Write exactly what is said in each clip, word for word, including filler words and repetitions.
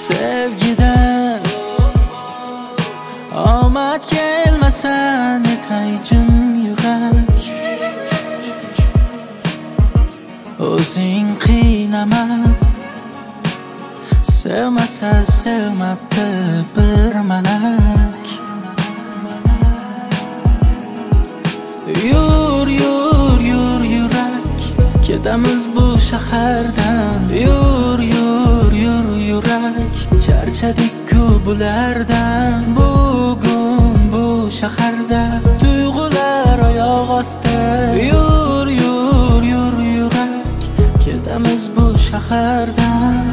Sevgiden omad kelmasa netay jim yurak. O'zing qiynama, sevmasa sevmabdi bir malak. Yur yur yur yurak, ketamiz bu shahardan. Yur yur yur yurak, charchadik-ku bulardan. Bugun bu shaharda tuyg'ular oyoq osti. Yur yur yur yurak, ketamiz bu shahardan.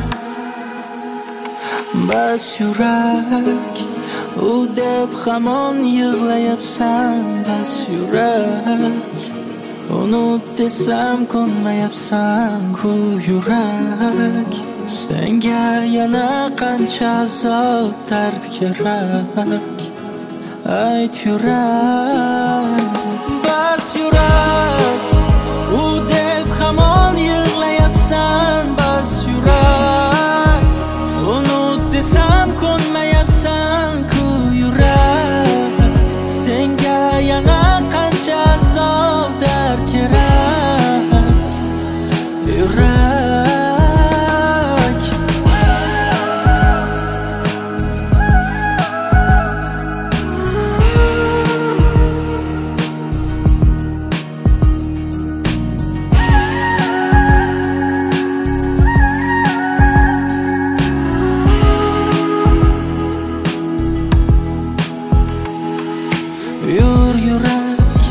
Bas yurak, u deb hamon yig'layapsan. Bas yurak, unut desam ko'nmayapsan-ku yurak. Senga yana qancha azob dard kerak? Ayt yurak. Bas yurak, u deb hamon yig'layapsan. Bas yurak, unut desam ko'nmayapsan-ku yurak. Senga yana qancha azob dard kerak? Yurak. Yur yurak,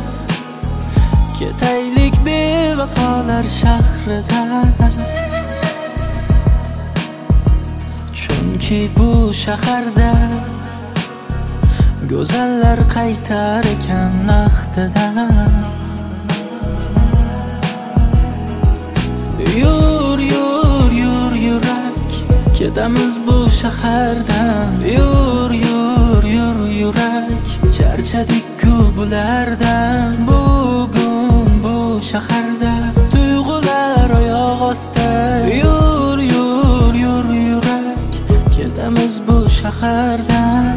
ketaylik bevafolar shahridan. Chunki bu shaharda go'zallar qaytar ekan naqdidan. Yur yur yur yurak, ketamiz bu shahardan. Yur yur yur yurak, charchadik-ku bulardan. Bugun bu shaharda tuyg'ular oyoq osti. Yur yur yur yurak, ketamiz bu shahardan.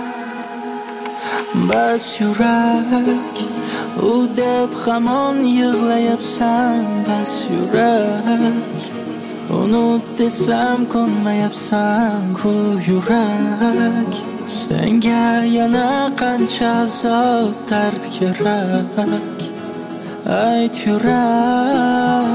Bas yurak, u deb hamon yig'layapsan. Bas yurak, unut desam ko'nmayapsan-ku yurak. Senga yana qancha azob dard kerak? Ayt yurak.